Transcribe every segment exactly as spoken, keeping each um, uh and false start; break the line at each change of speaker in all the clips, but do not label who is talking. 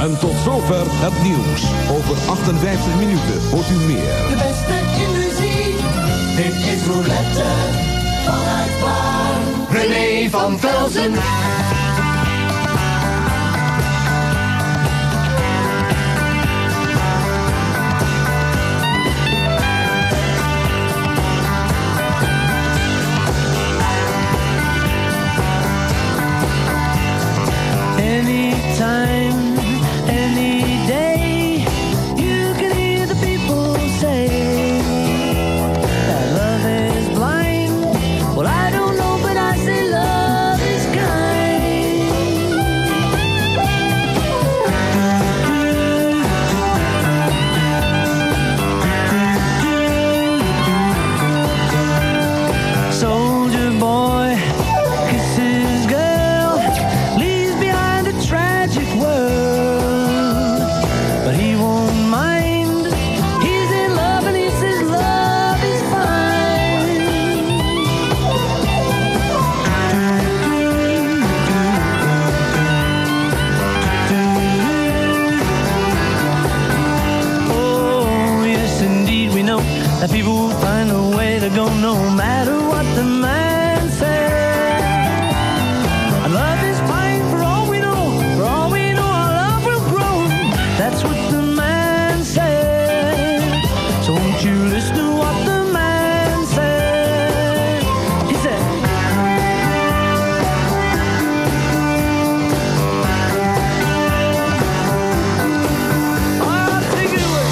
En tot zover het nieuws. Over achtenvijftig minuten hoort u meer.
De beste in muziek, dit is Roulette. Vanuit waar? René van Velzen.
Anytime, any day, you can hear the people say that love is blind. Well, I don't know, but I say love is kind. Soldier boy kisses girl, leaves behind a tragic world, but he won't mind. He's in love and he says love is fine. Oh, yes, indeed, we know that people will find a way to go no matter what the man says. And love is fine for all we know, for all we know our love will grow. That's what the man said. So won't you listen to what the man said? He said, oh, take it away.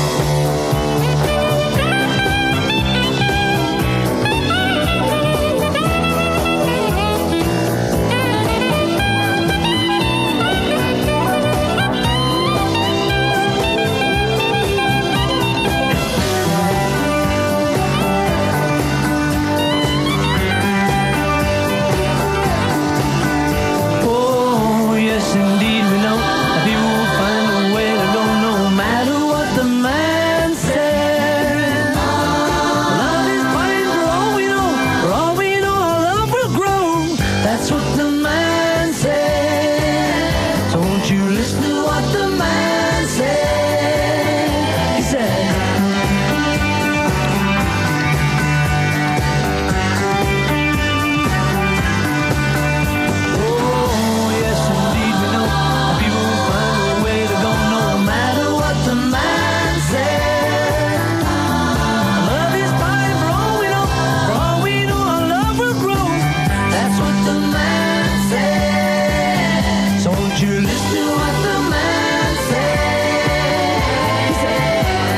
Oh, yes, indeed, we know that people will find a way to go no matter what the man said. Love is fine for all we know, for all we know our love will grow. That's what the man said. So won't you listen to what the man said? He said, oh, yes, indeed, we know that people will find a way to go no matter what the man said. Love is fine for all we know, for all we know our love will grow. That's what the man said. So won't you listen to what the man said? He said,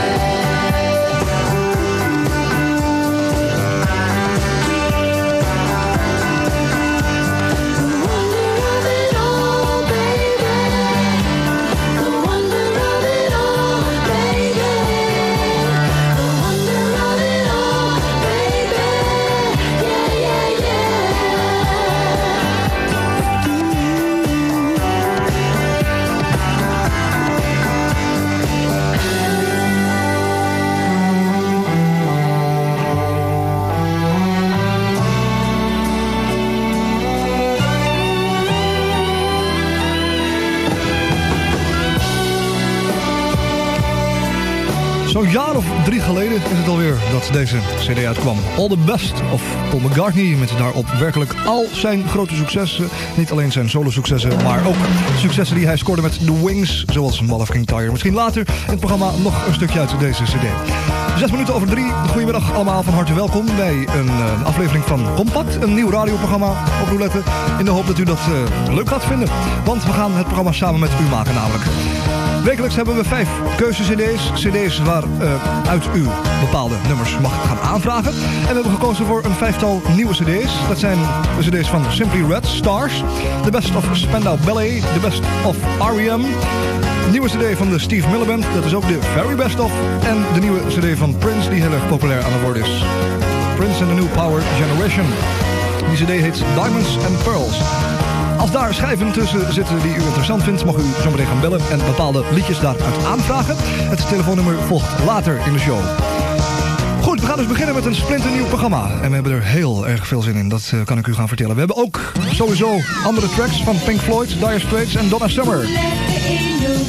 the wonder of it all, baby. The wonder of it all, baby. The wonder of it all, baby. Yeah, yeah,
Zo'n jaar of drie geleden is het alweer dat deze cd uitkwam. All the Best of Paul McCartney, met daarop werkelijk al zijn grote successen. Niet alleen zijn solo-successen, maar ook successen die hij scoorde met The Wings, zoals Mall of King Tyre. Misschien later in het programma nog een stukje uit deze cd. Zes minuten over drie. Goedemiddag allemaal, van harte welkom bij een uh, aflevering van Compact. Een nieuw radioprogramma op Roulette. In de hoop dat u dat uh, leuk gaat vinden. Want we gaan het programma samen met u maken namelijk. Wekelijks hebben we vijf keuze-cd's. Cd's waaruit uh, u bepaalde nummers mag gaan aanvragen. En we hebben gekozen voor een vijftal nieuwe cd's. Dat zijn de cd's van Simply Red, Stars. De Best of Spandau Ballet. De Best of R E M. De nieuwe cd van de Steve Miller Band. Dat is ook de Very Best of. En de nieuwe cd van Prince, die heel erg populair aan het worden is. Prince and the New Power Generation. Die cd heet Diamonds and Pearls. Als daar schijven tussen zitten die u interessant vindt, mag u zo meteen gaan bellen en bepaalde liedjes daaruit aanvragen. Het telefoonnummer volgt later in de show. Goed, we gaan dus beginnen met een splinternieuw programma. En we hebben er heel erg veel zin in, dat uh, kan ik u gaan vertellen. We hebben ook sowieso andere tracks van Pink Floyd, Dire Straits en Donna Summer.
Lekker in je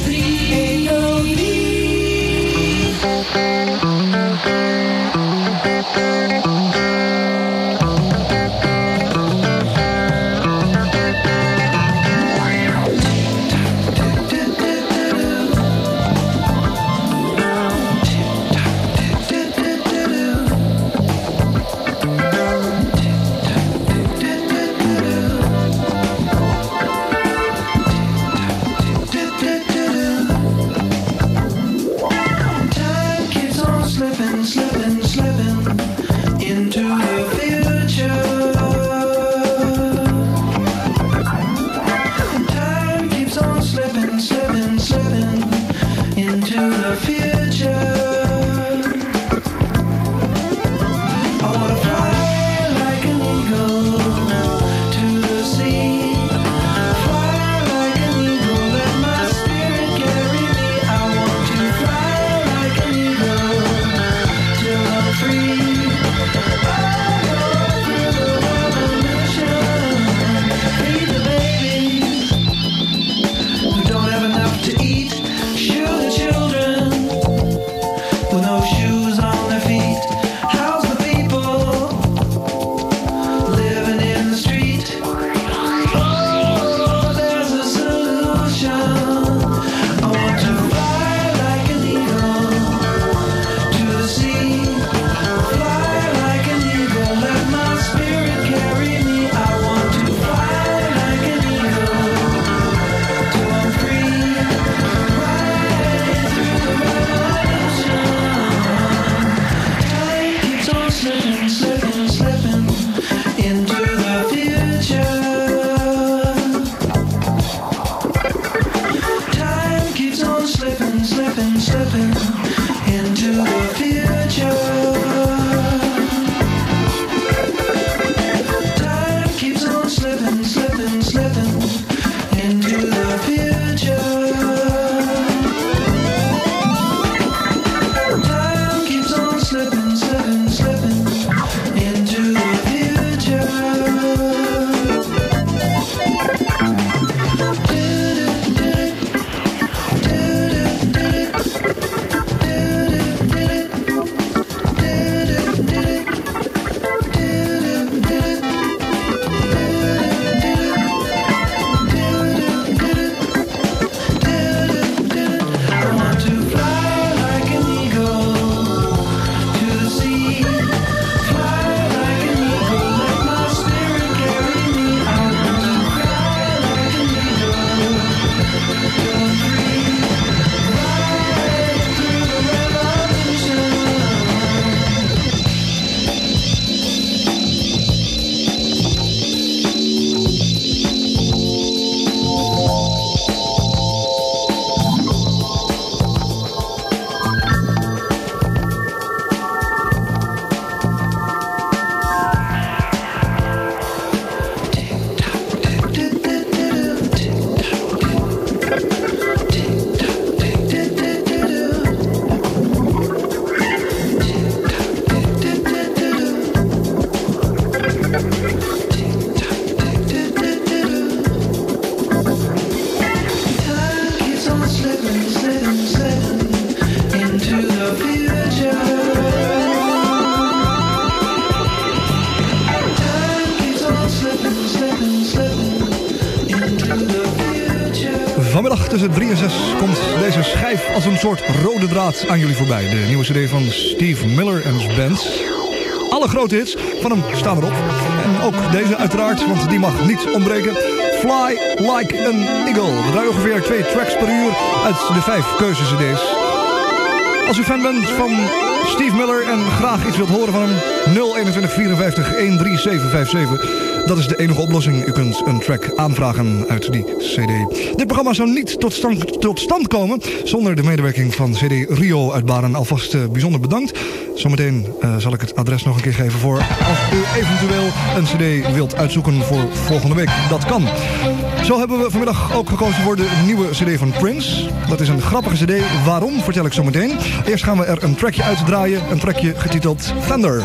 Vanmiddag tussen drie en zes komt deze schijf als een soort rode draad aan jullie voorbij. De nieuwe cd van Steve Miller en zijn band. Alle grote hits van hem staan erop. En ook deze uiteraard, want die mag niet ontbreken. Fly Like an Eagle. We draaien ongeveer twee tracks per uur uit de vijf keuze-cd's. Als u fan bent van Steve Miller en graag iets wilt horen van hem, nul eenentwintig vierenvijftig honderdzeven vijfenzeventig. Dat is de enige oplossing. U kunt een track aanvragen uit die cd. Dit programma zou niet tot stand, tot stand komen zonder de medewerking van C D Rio uit Baren. Alvast uh, bijzonder bedankt. Zometeen uh, zal ik het adres nog een keer geven voor als u eventueel een cd wilt uitzoeken voor volgende week. Dat kan. Zo hebben we vanmiddag ook gekozen voor de nieuwe cd van Prince. Dat is een grappige cd. Waarom, vertel ik zo meteen. Eerst gaan we er een trackje uitdraaien. Een trackje getiteld Thunder.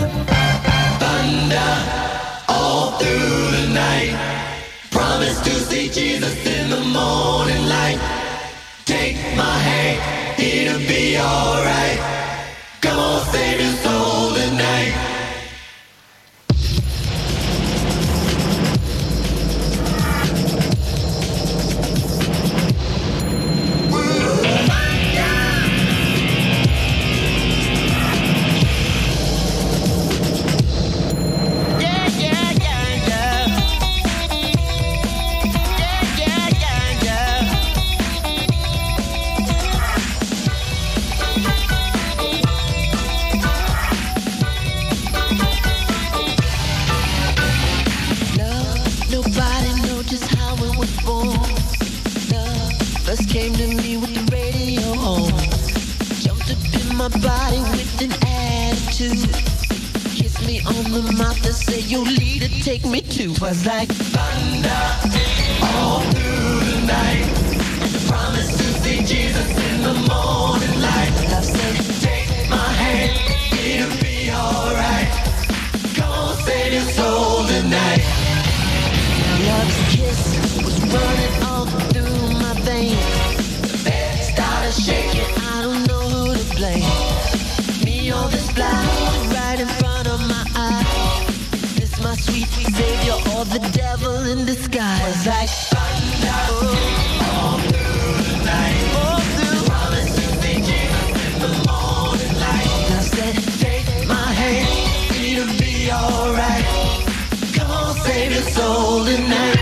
Thunder, all through the night. Promise to see Jesus in the morning light. take my hand, it'll be alright. Come on, save your soul tonight.
Came to me with the radio on. Jumped up in my body with an attitude. Kissed me on the mouth and said, "Your leader, take me to." Was like thunder all through the night. And the promise to see Jesus in the morning light. Love said, "Take my hand, it'll be alright. Come on, save your soul tonight." Love's kiss was running all through my veins. Shaking, I don't know who to blame. Me or this blind right in front of my eyes. Is this my sweet savior or the devil in disguise? Was like thunder oh, all through the night. All through. Promise to see Jesus in the morning light. I said, take my hand, it'll be alright. Come on, save your soul tonight.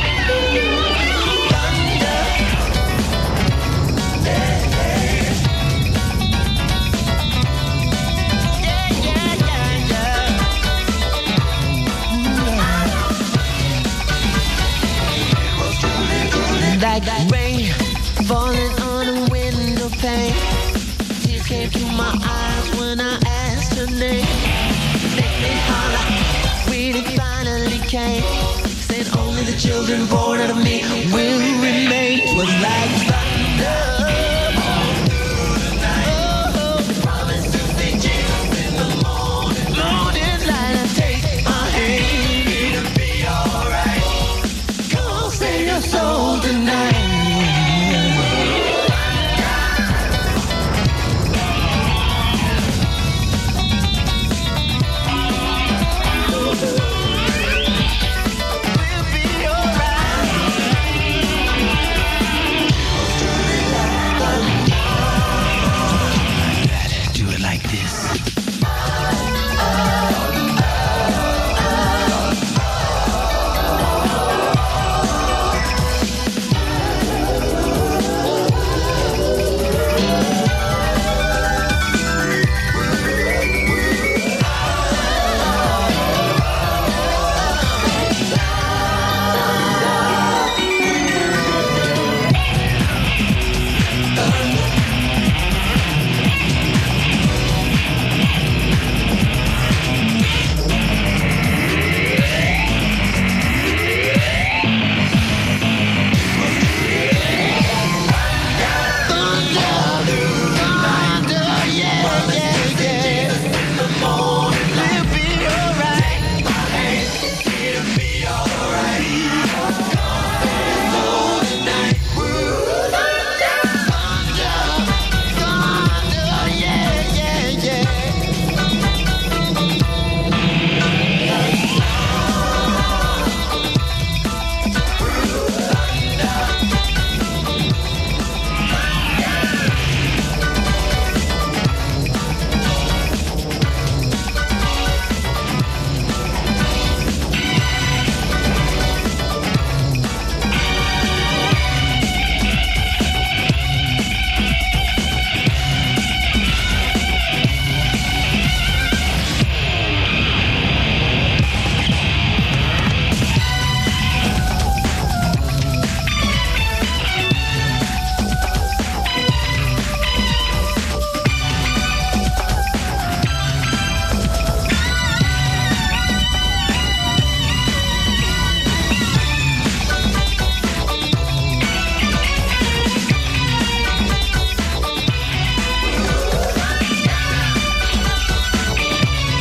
Like rain falling on a window pane. Tears came to my eyes when I asked her name. Make me holler when it finally came. Said only the children born out of me will remain. It was like thunder all through the night. Oh, promise to see Jesus in the morning. Morning light, I take my hand, it'll be alright. Come on, save your soul tonight.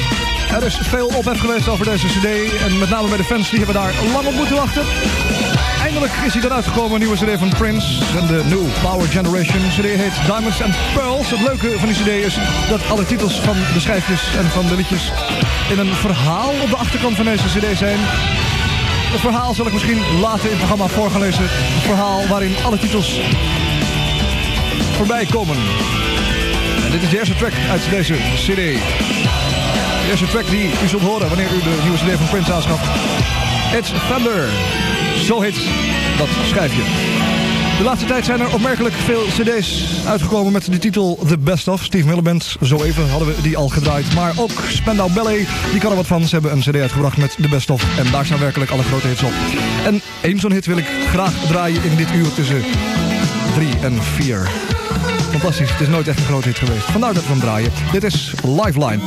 Er is veel ophef geweest over deze cd. En met name bij de fans, die hebben daar lang op moeten wachten. Eindelijk is hij eruit gekomen, een nieuwe cd van Prince en de New Power Generation. De cd heet Diamonds and Pearls. Het leuke van die cd is dat alle titels van de schijfjes en van de liedjes in een verhaal op de achterkant van deze cd zijn. Het verhaal zal ik misschien later in het programma voor gaan lezen. Het verhaal waarin alle titels voorbij komen. En dit is de eerste track uit deze cd. De eerste track die u zult horen wanneer u de nieuwe cd van Prince aanschaft. It's Thunder. Zo heet dat schijfje. De laatste tijd zijn er opmerkelijk veel cd's uitgekomen met de titel The Best Of. Steve Miller Band, zo even hadden we die al gedraaid. Maar ook Spandau Ballet, die kan er wat van. Ze hebben een cd uitgebracht met The Best Of. En daar staan werkelijk alle grote hits op. En één zo'n hit wil ik graag draaien in dit uur tussen drie en vier. Fantastisch, het is nooit echt een grote hit geweest. Vandaar dat we hem draaien. Dit is Lifeline.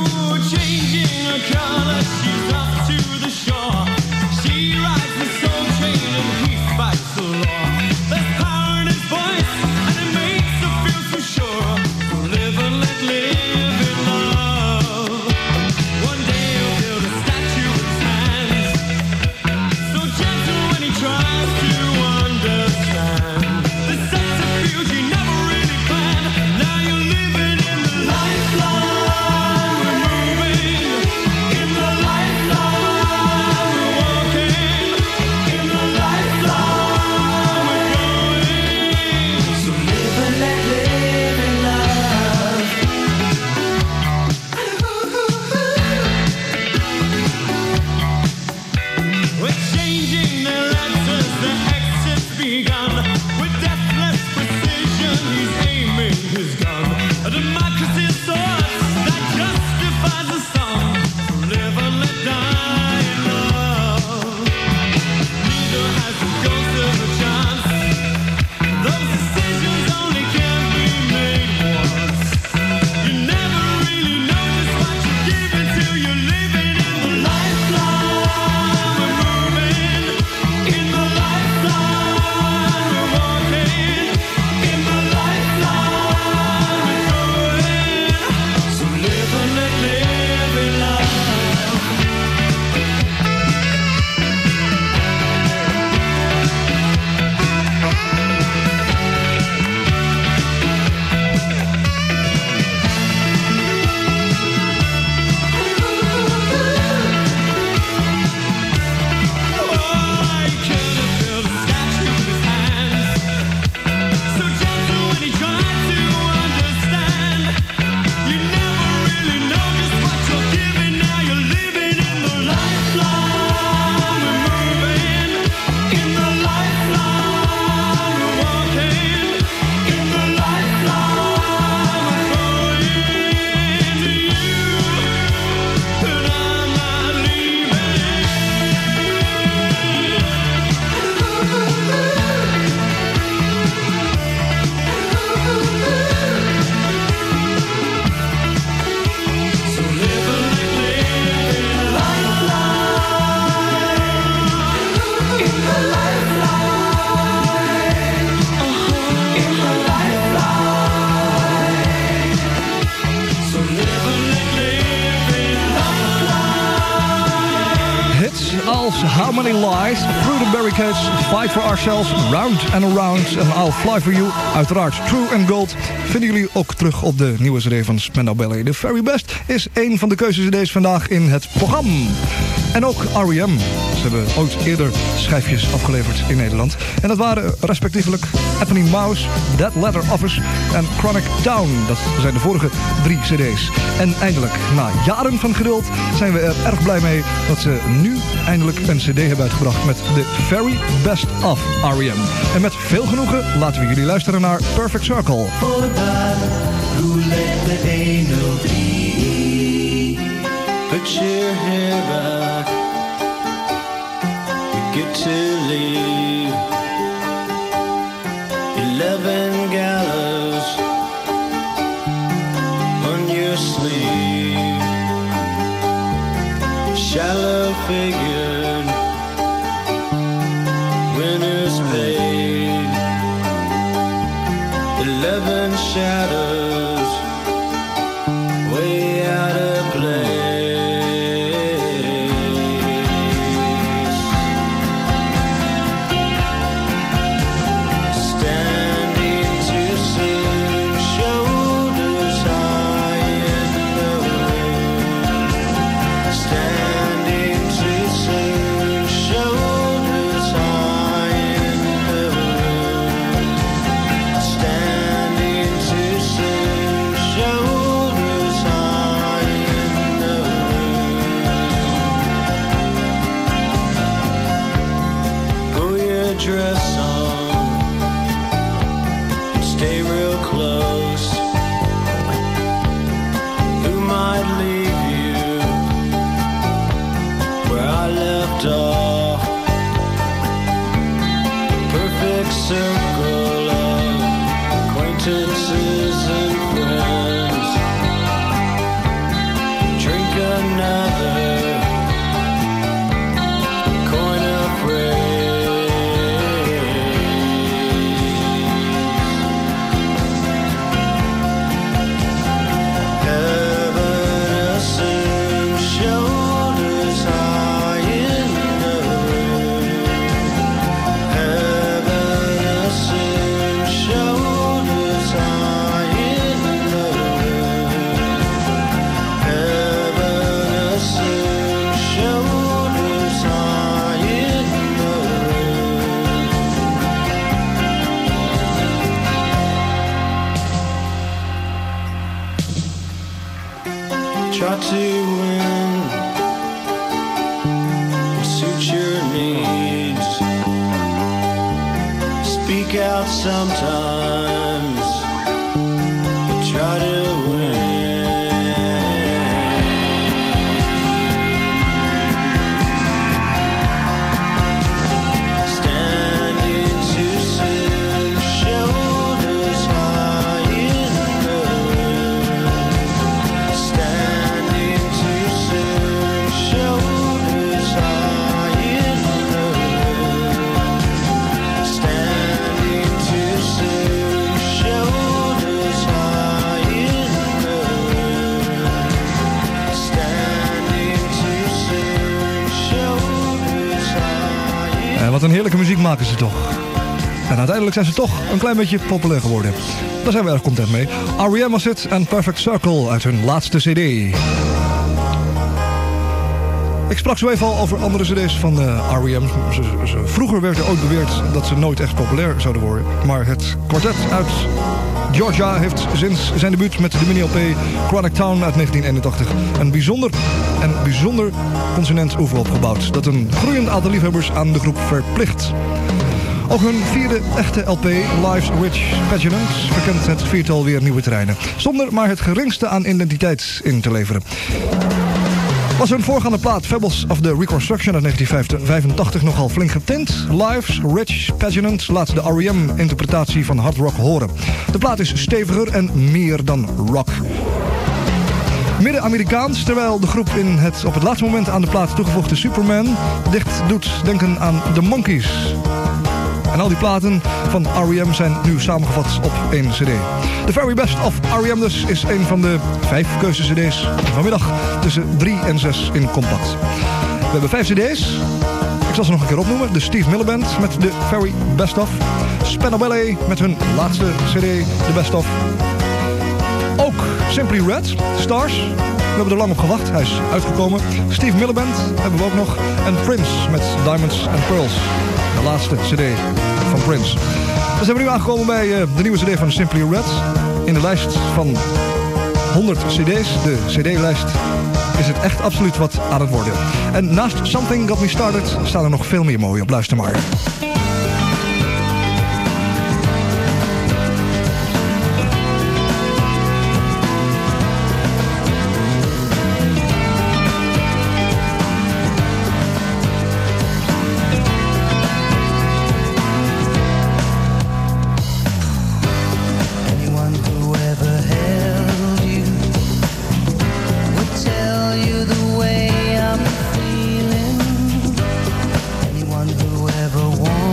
How Many Lies, Through the Barricades, Fight for Ourselves, Round and Around en I'll Fly for You. Uiteraard True and Gold vinden jullie ook terug op de nieuwe cd van Spandau Ballet. The Very Best is een van de keuzecd's vandaag in het programma. En ook R E M. Ze hebben ooit eerder schijfjes afgeleverd in Nederland. En dat waren respectievelijk Ebony Mouse, Dead Letter Office en Chronic Town. Dat zijn de vorige drie cd's. En eindelijk, na jaren van geduld, zijn we er erg blij mee dat ze nu eindelijk een cd hebben uitgebracht met The Very Best of R E M. En met veel genoegen laten we jullie luisteren naar Perfect Circle.
For God, who let the angel be, put your hair up, we get to leave, eleven gallows on your sleeve, shallow figured, winners paid, eleven shadows, way out of place. stay real close. Who might leave you where I left off? Perfect circle of acquaintances and friends. Drink another coin of praise. Heaven assumes shoulders high in the room. Heaven assumes shoulders high in the room. Heaven assumes shoulders high in the room. Try to win, suit your needs. Speak out sometimes, but try to win. Standing too soon, shoulders high in the room. Standing too soon, shoulders high in the room. Standing too soon, shoulders high in the room. Standing too soon, shoulders high in.
En wat een heerlijke muziek maken ze toch. En uiteindelijk zijn ze toch een klein beetje populair geworden. Daar zijn we erg content mee. R E M was het en Perfect Circle uit hun laatste cd. Ik sprak zo even al over andere cd's van uh, R E M. Ze, ze, vroeger werd er ooit beweerd dat ze nooit echt populair zouden worden. Maar het kwartet uit Georgia heeft sinds zijn debuut met de mini-L P Chronic Town uit negentien eenentachtig een bijzonder en bijzonder consonant oeuvre opgebouwd. Dat een groeiend aantal liefhebbers aan de groep verplicht. Ook hun vierde echte L P, Life's Rich Pageant, verkent het viertal weer nieuwe terreinen. Zonder maar het geringste aan identiteit in te leveren. Was hun voorgaande plaat Fables of the Reconstruction uit negentien vijfentachtig nogal flink getint. Life's Rich Pageant laat de R E M-interpretatie van hard rock horen. De plaat is steviger en meer dan rock. Midden-Amerikaans, terwijl de groep in het op het laatste moment aan de plaat toegevoegde Superman dicht doet denken aan The Monkees. En al die platen van R E M zijn nu samengevat op één cd. The Very Best of R E M dus is een van de vijf keuze-cd's vanmiddag tussen drie en zes in compact. We hebben vijf cd's. Ik zal ze nog een keer opnoemen. De Steve Miller Band met The Very Best of. Spandau Ballet met hun laatste cd, The Best of. Ook Simply Red, Stars. We hebben er lang op gewacht. Hij is uitgekomen. Steve Miller Band hebben we ook nog. En Prince met Diamonds and Pearls. De laatste cd van Prince. Dan zijn we nu aangekomen bij uh, de nieuwe cd van Simply Red. In de lijst van honderd cd's, de cd-lijst, is het echt absoluut wat aan het worden. En naast Something Got Me Started staan er nog veel meer mooie op. Luister maar.
Who ever won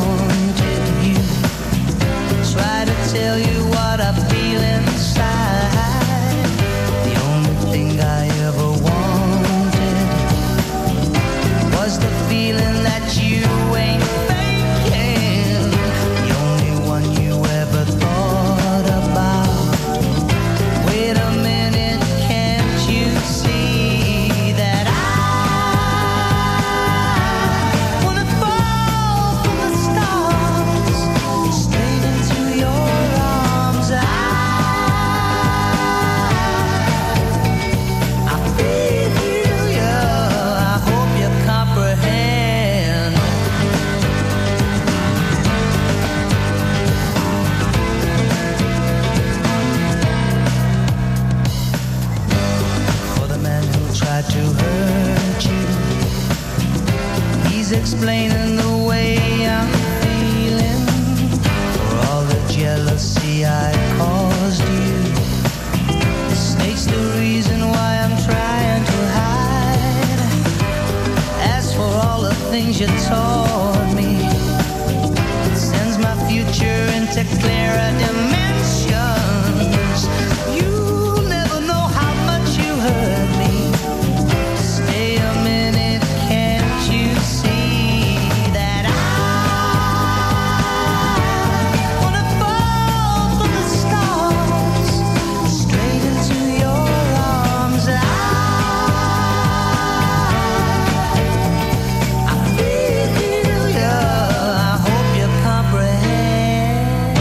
explaining the way I'm feeling. For all the jealousy I caused you. The snake's the reason why I'm trying to hide. As for all the things you taught me, it sends my future into clearer dimensions. You'll never know how much you hurt me. Stay a minute, can't you see that I wanna fall from the stars straight into your arms? I, I feel you, I hope you comprehend.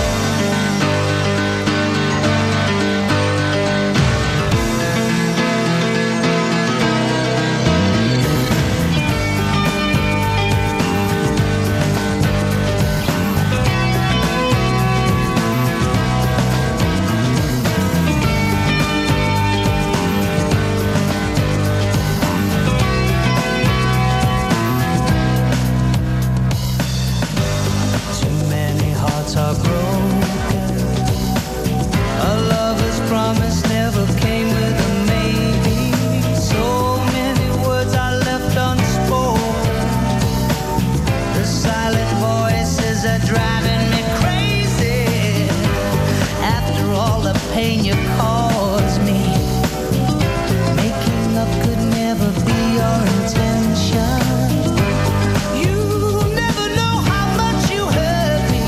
Too many hearts are broken. A lover's promise never came with a maybe. So many words are left unspoken. The silent voices are driving me crazy. After all the pain you caused me, making up could never be your intention. You never know how much you hurt me.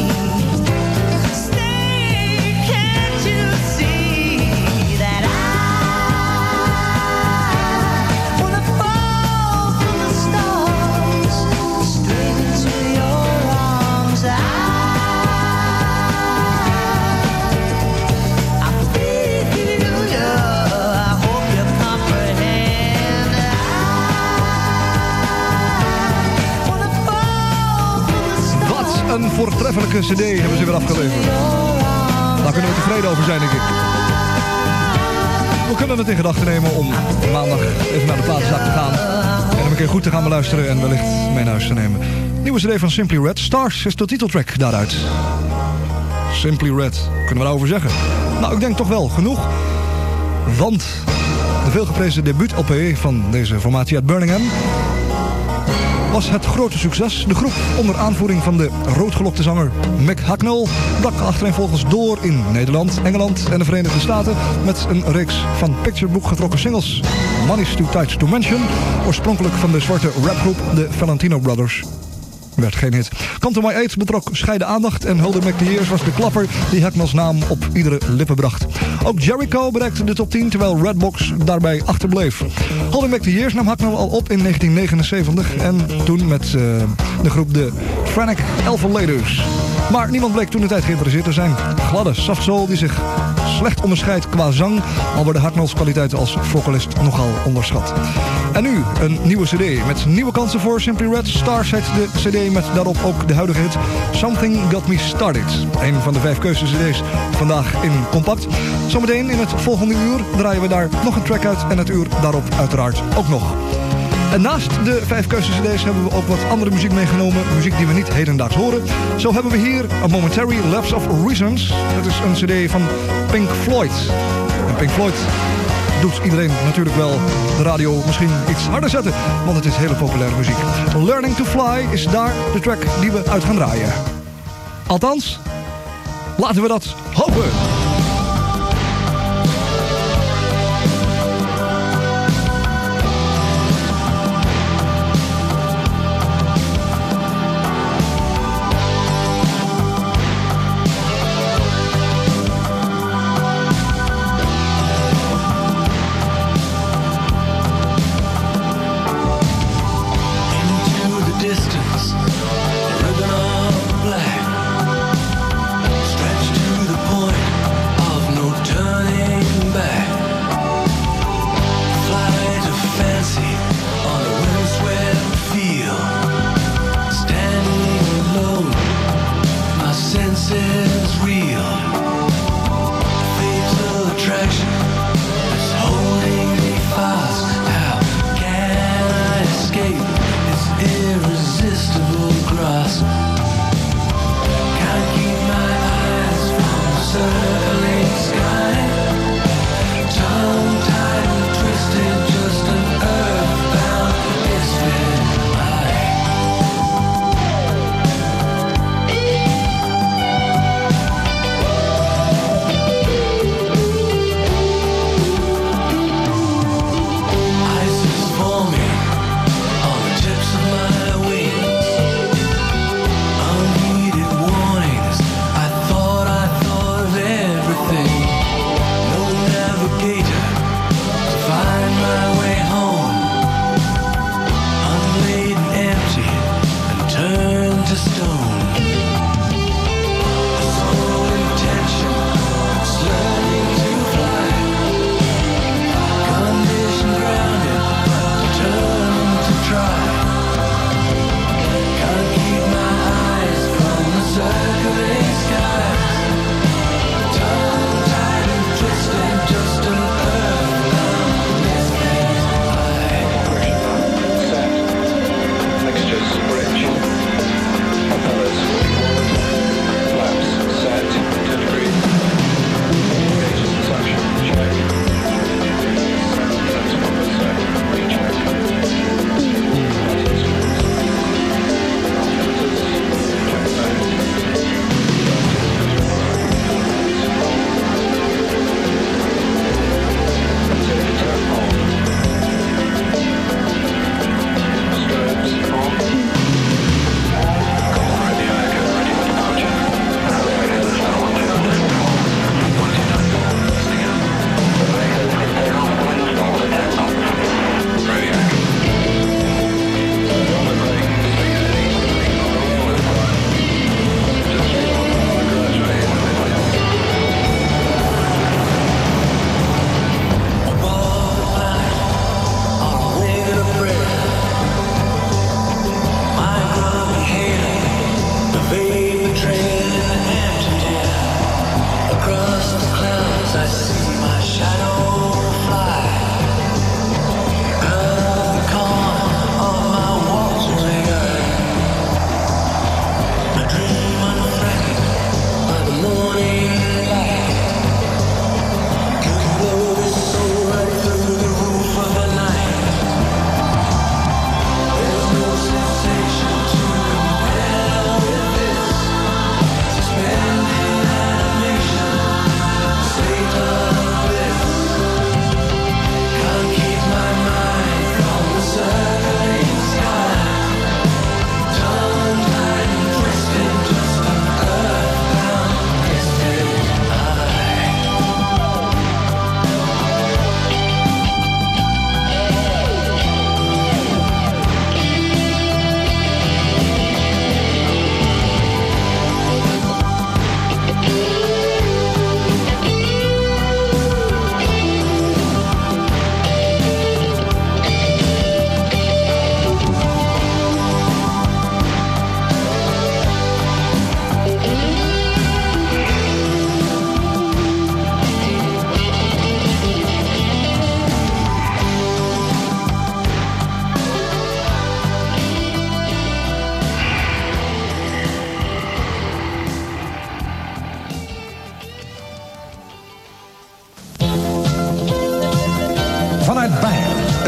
Stay, can't you see that I wanna fall from the stars straight into your arms? I, I feel you, I hope you comprehend. I wanna fall from the stars.
Wat een voortreffelijke cd hebben ze weer afgeleverd. Daar kunnen we tevreden over zijn, denk ik. We kunnen het in gedachten nemen om maandag even naar de platenzaak te gaan. En hem een keer goed te gaan beluisteren en wellicht mee naar huis te nemen. Nieuwe cd van Simply Red. Stars is de titeltrack daaruit. Simply Red. Kunnen we daarover zeggen? Nou, ik denk toch wel genoeg. Want de veelgeprezen debuut-L P van deze formatie uit Birmingham was het grote succes. De groep onder aanvoering van de roodgelokte zanger Mick Hucknall brak achtereenvolgens door in Nederland, Engeland en de Verenigde Staten met een reeks van pictureboek getrokken singles. Money's Too Tight to Mention, oorspronkelijk van de zwarte rapgroep de Valentino Brothers, werd geen hit. Come to My Aid betrok scheide aandacht en Holden McThears was de klapper die Hucknall's naam op iedere lippen bracht. Ook Jericho bereikte de top tien terwijl Redbox daarbij achterbleef. Holden McThears nam Hucknall al op in negentien negenenzeventig en toen met uh, de groep de Frantic Elfenladers. Maar niemand bleek toen de tijd geïnteresseerd te zijn. Gladde softsoul die zich slecht onderscheidt qua zang, al worden Hucknall's kwaliteiten als vocalist nogal onderschat. En nu een nieuwe cd met nieuwe kansen voor Simply Red. Stars heet de cd met daarop ook de huidige hit Something Got Me Started. Een van de vijf keuze-cd's vandaag in Compact. Zometeen in het volgende uur draaien we daar nog een track uit en het uur daarop uiteraard ook nog. En naast de vijf keuze-cd's hebben we ook wat andere muziek meegenomen. Muziek die we niet hedendaags horen. Zo hebben we hier A Momentary Lapse of Reasons. Dat is een cd van Pink Floyd. En Pink Floyd doet iedereen natuurlijk wel de radio misschien iets harder zetten. Want het is hele populaire muziek. Learning to Fly is daar de track die we uit gaan draaien. Althans, laten we dat hopen.
Distance, ribbon of black, stretched to the point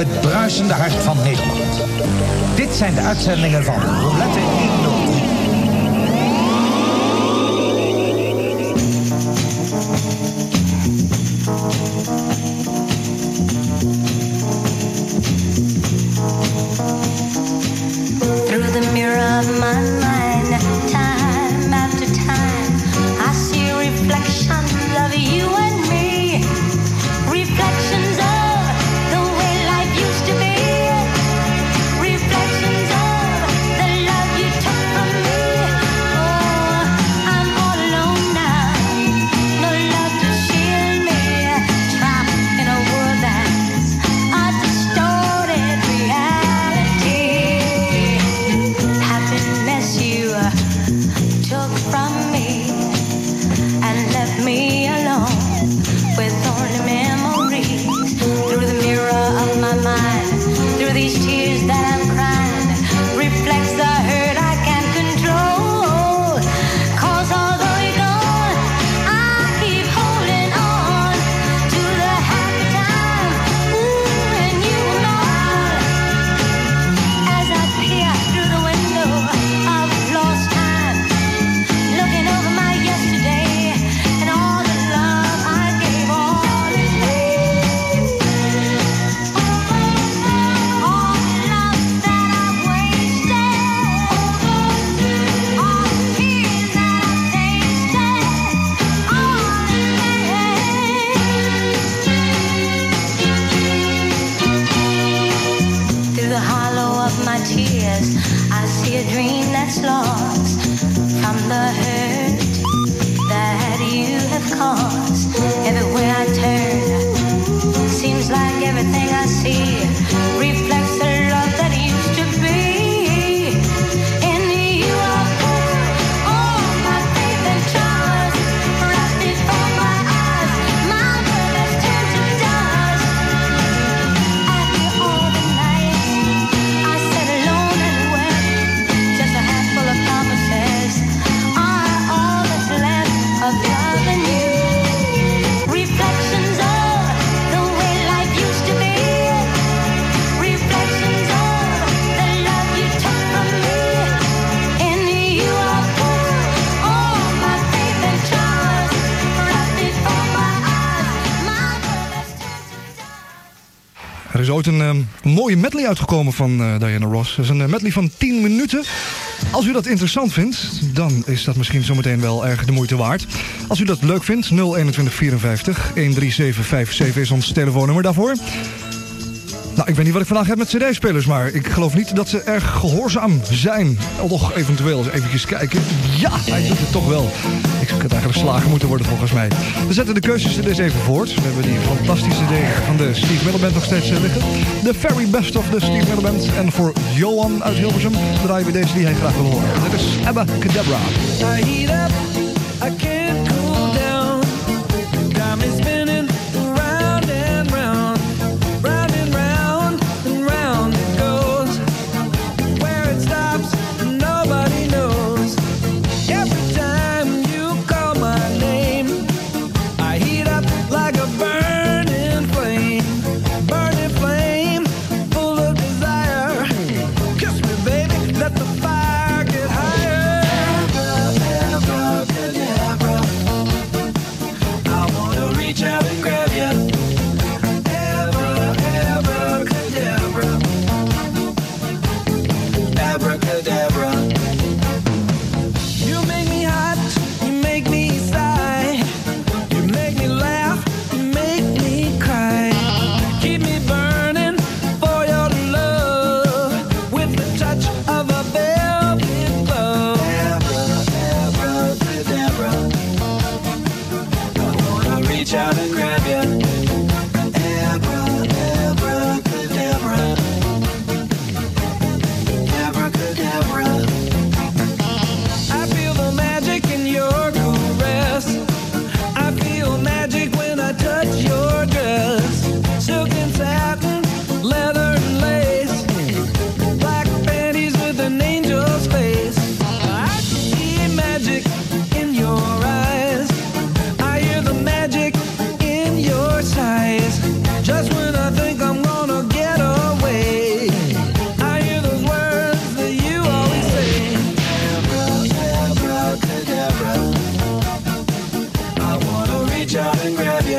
het bruisende hart van Nederland. Dit zijn de uitzendingen van Roulette honderddrie.
Through the mirror of my mind, time after time, I see reflections of you and me. Reflections of the way life used to be. Reflections of the love you took from me. Oh, I'm all alone now. No love to shield me. Trapped in a world that's a distorted reality. Happiness you took from me and left me alone with only memories. Through the mirror of my mind, through these tears that I'm crying, reflects the hurt I can't control. Cause although you're gone, I keep holding on to the happy time, ooh, and you and all. As I peer through the window of lost time, looking over my yesterday and all the love I gave, all the all the love that I've wasted, all the tears that I've tasted, all the pain. Through the hollow of my tears, I see a dream that's lost from the hurt that you have caused. Everywhere I turn, seems like everything I see reflects the love that used to be. In you I put all my faith and trust, wrapped before my eyes, my world has turned to dust. After all the nights I sat alone and wept, just a handful of promises are all that's left of love and you. Reflections of the way life used to be. Reflections of the love you took from me. In you I put all my faith and trust, wrapped before my eyes, my world has turned to dust.
Er is ooit een eh, mooie medley uitgekomen van eh, Diana Ross. Dat is een eh, medley van tien minuten. Als u dat interessant vindt, dan is dat misschien zometeen wel erg de moeite waard. Als u dat leuk vindt, nul eenentwintig vierenvijftig honderdzeven vijfenzeventig is ons telefoonnummer daarvoor. Nou, ik weet niet wat ik vandaag heb met cd-spelers, maar ik geloof niet dat ze erg gehoorzaam zijn. Al toch eventueel eens eventjes kijken. Ja, hij doet het toch wel. Ik zou het eigenlijk slagen moeten worden volgens mij. We zetten de keuzes er eens even voort. We hebben die fantastische D van de Steve Miller Band nog steeds eh, liggen. De very best of de Steve Miller Band. En voor Johan uit Hilversum draaien we deze die hij graag wil horen. Dit is Abacadabra.
I heat up, I can't cool down. Got me spinning round and round, round and round and round it goes. Where it stops, nobody knows. Every time you call my name, I heat up like a burning flame, burning flame, full of desire. Kiss me, baby, let the fire get higher.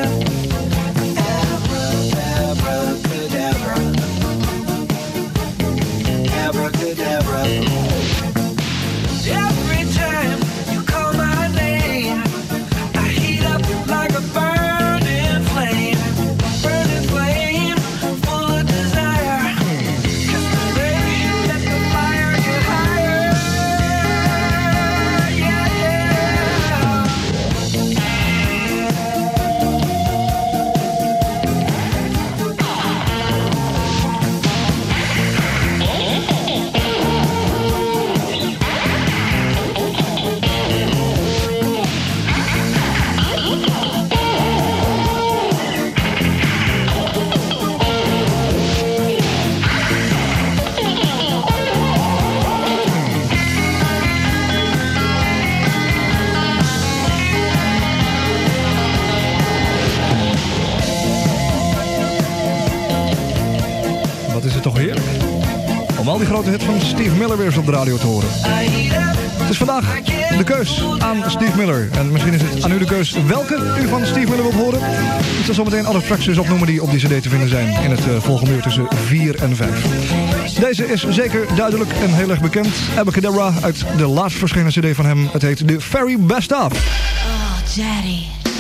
Om al die grote hits van Steve Miller weer eens op de radio te horen. Het is vandaag de keus aan Steve Miller. En misschien is het aan u de keus welke u van Steve Miller wilt horen. Ik zal zo meteen alle tracks eens opnoemen die op die cd te vinden zijn in het uh, volgende uur tussen vier en vijf. Deze is zeker duidelijk en heel erg bekend. Abacadabra uit de laatst verschenen cd van hem. Het heet The Very Best Of.
Oh, Daddy.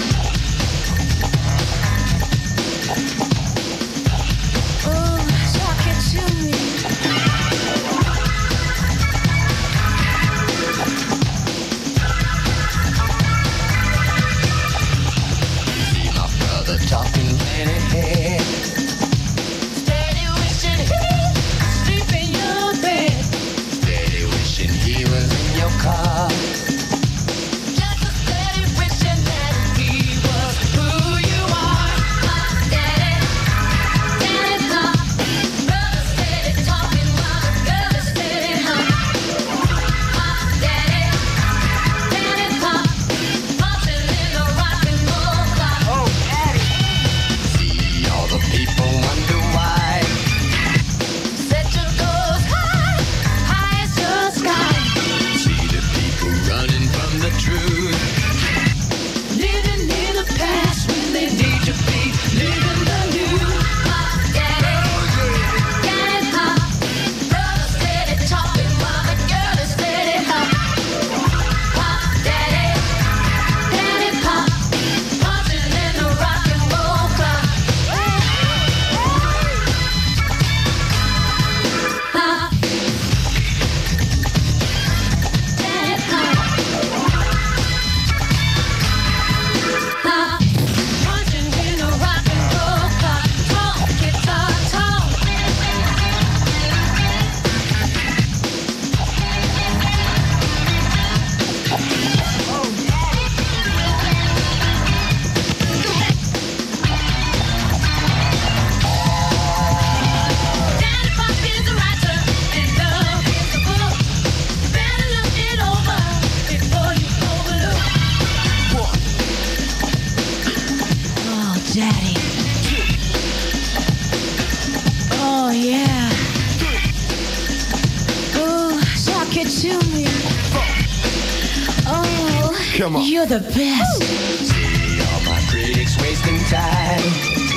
You're the best.
See all my critics wasting time,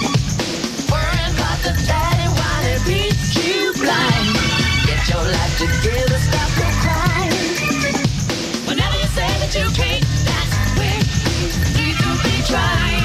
worrying about the daddy while they beat you blind. Get your life together, stop your crying. Whenever you say that you can't, that's where you need to be trying.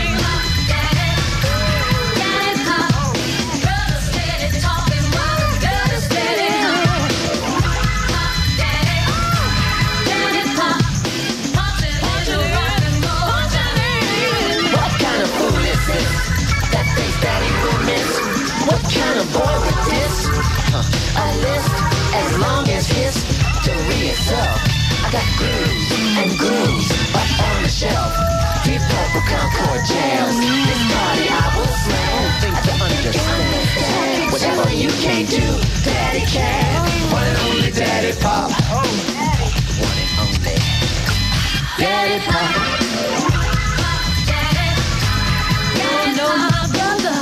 Boy with this, huh. A list as long as history itself. I got grooves and grooves up on the shelf. Deep Purple Concord jams. This party I will slam. Don't think to understand. Whatever you can't do, Daddy can. One and only Daddy Pop. Oh, Daddy. One and only Daddy Pop. Daddy, you know my brother.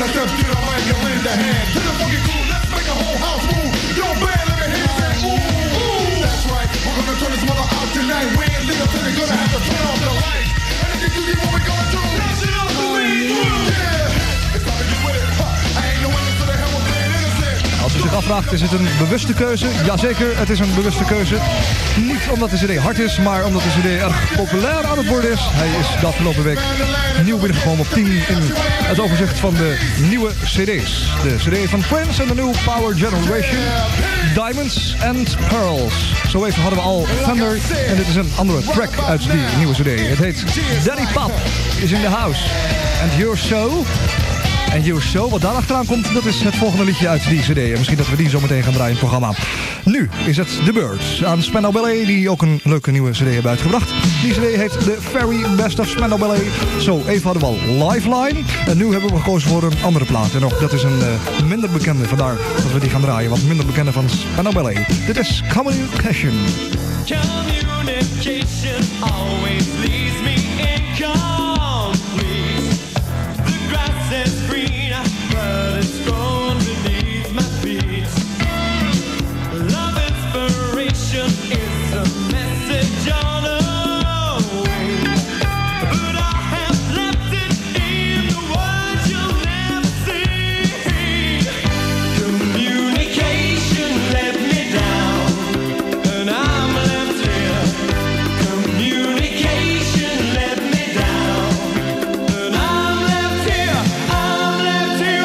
I step to the mic and lend a hand to the funky crew. Let's make a whole house move. Yo, band, let me hear you say ooh, ooh. That's right, we're gonna turn this mother out tonight. We ain't legal till they're gonna have to turn off the lights. And if you do get what we're gonna do, that's it up to me. Yeah, it's time to get with it. Huh. I ain't no witness to the hell of being innocent.
Als u zich afvraagt, is het een bewuste keuze? Jazeker, het is een bewuste keuze. Niet omdat de cd hard is, maar omdat de cd erg populair aan het worden is. Hij is de afgelopen week nieuw binnengekomen op tien in het overzicht van de nieuwe cd's. De cd van Prince en de New Power Generation. Diamonds and Pearls. Zo even hadden we al Thunder en dit is een andere track uit die nieuwe cd. Het heet Daddy Pop is in the house. And you're so... En You're So, wat daar achteraan komt, dat is het volgende liedje uit die cd. En misschien dat we die zo meteen gaan draaien in het programma. Nu is het The Birds aan Spandau Ballet, die ook een leuke nieuwe cd hebben uitgebracht. Die cd heet The Very Best of Spandau Ballet. Zo, even hadden we al Lifeline. En nu hebben we gekozen voor een andere plaat. En ook dat is een uh, minder bekende, vandaar dat we die gaan draaien. Wat minder bekende van Spandau Ballet. Dit is Communication.
Communication always leaves me incomplete. The grass is green, but it's grown beneath my feet. Love inspiration is a message on a way, but I have left it in the words you'll never see. Communication let me down, and I'm left here. Communication let me down, and I'm left here. I'm left here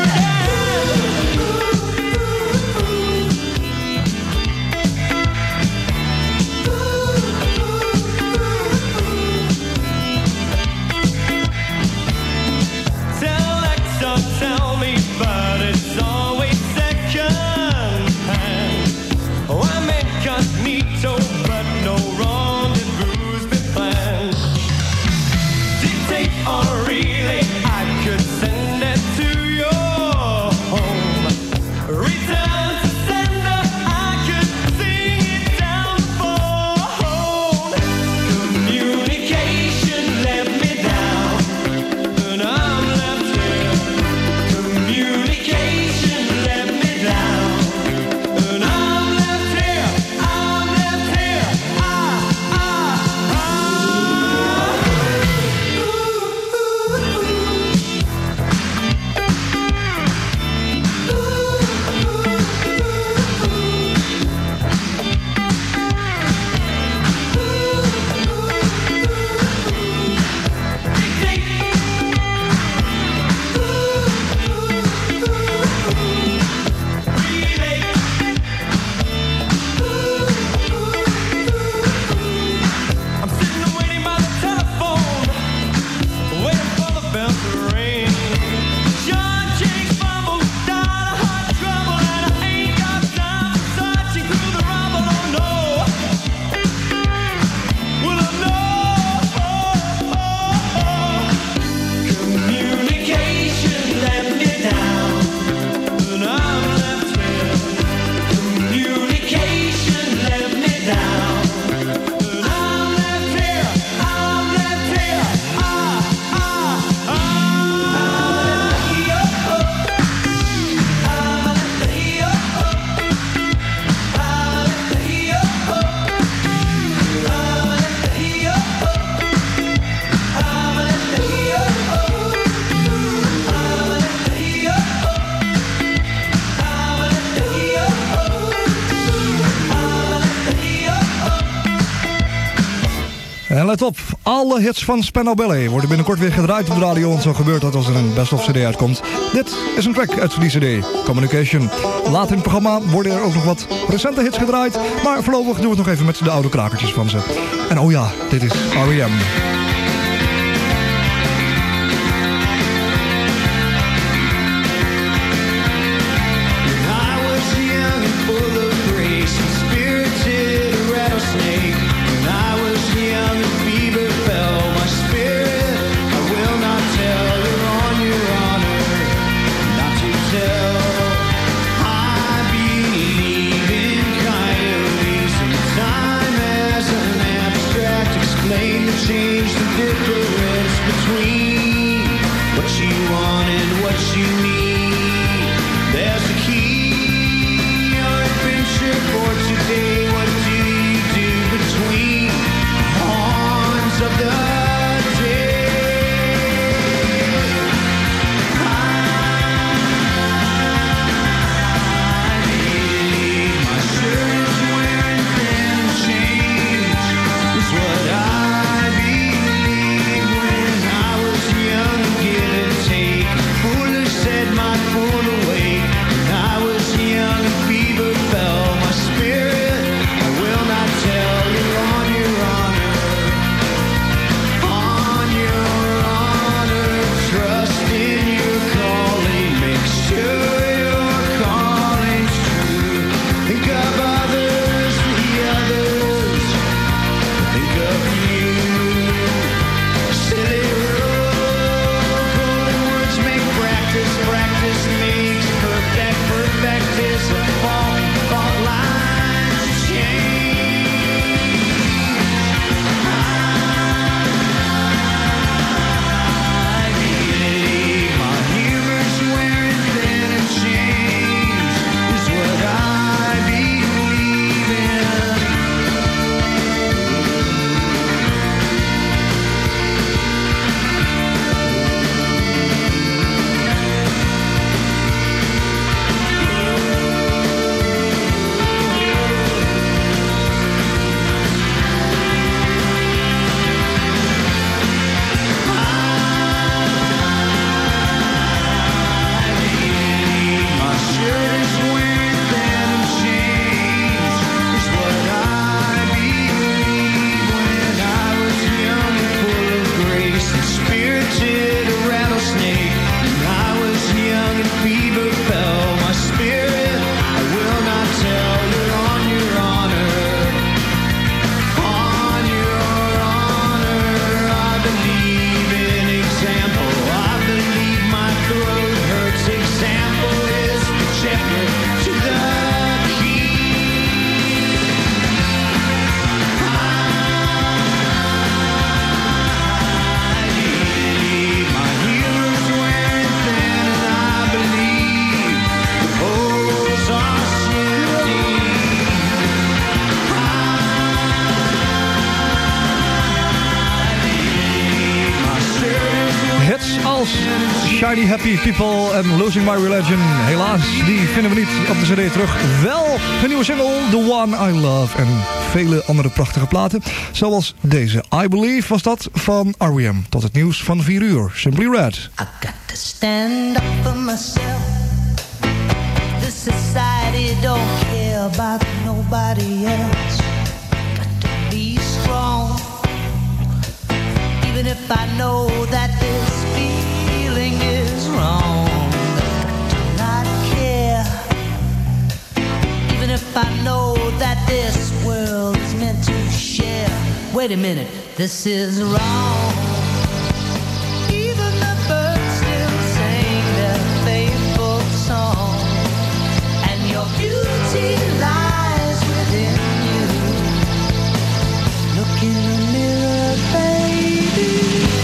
Tell Alexa, tell me, but it's always second hand. Oh, I'm incognito, but no rendezvous been planned. Dictate on a relay, I could send it to your home. Return to sender, I could sing it down the phone. Communication let me down, and I'm left here. Communication let me down, and I'm left here. I'm left here. Ah, ah, ah. I'm sitting waiting by the telephone, waiting for the bell to ring. John Jake's fumble, died of heart trouble, and I ain't got time for searching through the rubble. Oh no, well I know. Communication let me down, and I'm left here. Communication let me down, and I'm left here. I'm left here. Ah, ah, ah.
En let op, alle hits van Spandau Ballet worden binnenkort weer gedraaid op de radio. Want zo gebeurt dat als er een best of cd uitkomt. Dit is een track uit die cd, Communication. Later in het programma worden er ook nog wat recente hits gedraaid. Maar voorlopig doen we het nog even met de oude krakertjes van ze. En oh ja, dit is R E M.
I was young and full of grace and spirited a rattlesnake. When I was young and fever fell my spirit, I will not tell. You're on your honor not to tell. I believe in coyotes and time as an abstract explain to change the difference between what you want and what you need.
Hits als Shiny Happy People en Losing My Religion. Helaas, die vinden we niet op de cd terug. Wel een nieuwe single, The One I Love. En vele andere prachtige platen. Zoals deze. I Believe was dat van R E M. Tot het nieuws van vier uur. Simply Red.
I got to stand up for myself. The society don't care about nobody else. Got to be strong. Even if I know that this feeling is wrong. Got to not care. Even if I know that this world is meant to share. Wait a minute, this is wrong. Even the birds still sing their faithful song. And your beauty lies within you. Look in the mirror, baby.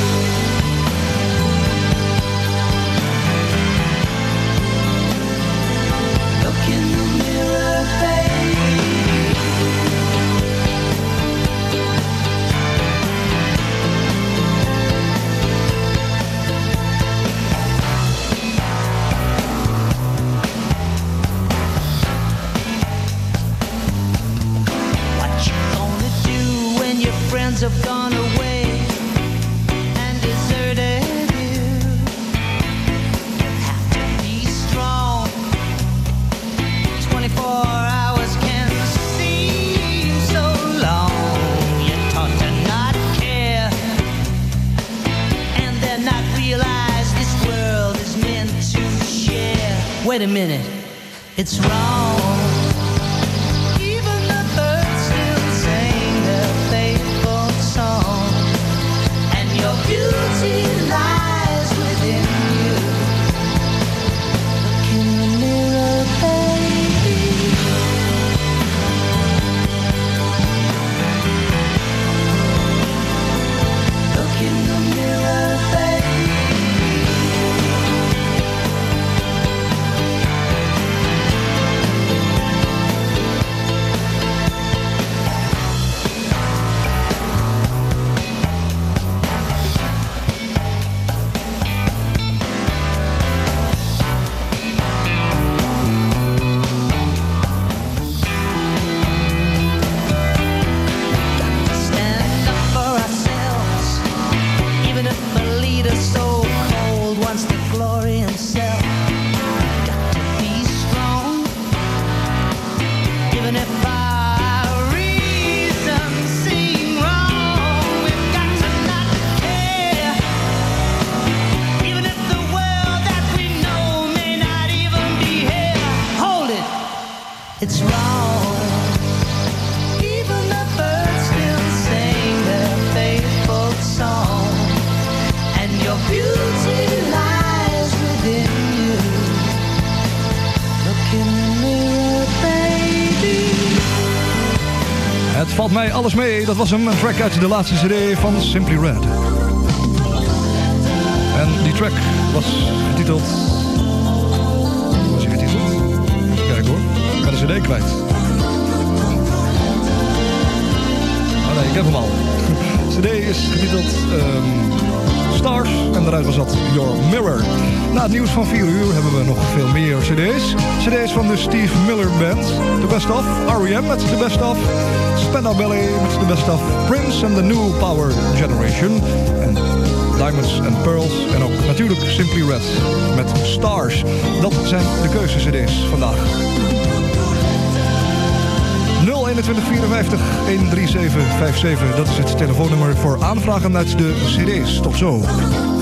Look in the mirror, baby. Friends have gone away and deserted you. You have to be strong. twenty-four hours can seem so long. You're taught to not care and then not realize this world is meant to share. Wait a minute, it's wrong. Beauty lies within you. Look in the mirror, baby. Look in the mirror, baby. It's wrong. Even the birds still sing their faithful song. And your beauty lies within you. Look in the mirror, baby.
Het valt mij alles mee. Dat was hem, een track uit de laatste cd van Simply Red. En die track was getiteld... Hoe was hij getiteld? Kijk hoor. Ik ben de cd kwijt. Oh nee, ik heb hem al. De cd is getiteld um, Stars en daaruit was dat Your Mirror. Na het nieuws van vier uur hebben we nog veel meer cd's. Cd's van de Steve Miller Band, The Best Of, R E M met The Best Of, Spandau Ballet met The Best Of, Prince and the New Power Generation en Diamonds and Pearls en ook natuurlijk Simply Red met Stars. Dat zijn de keuze-cd's vandaag. nul eenentwintig vierenvijftig honderdzevenendertig vijfenzeventig, dat is het telefoonnummer voor aanvragen uit de cd's. Tot zo.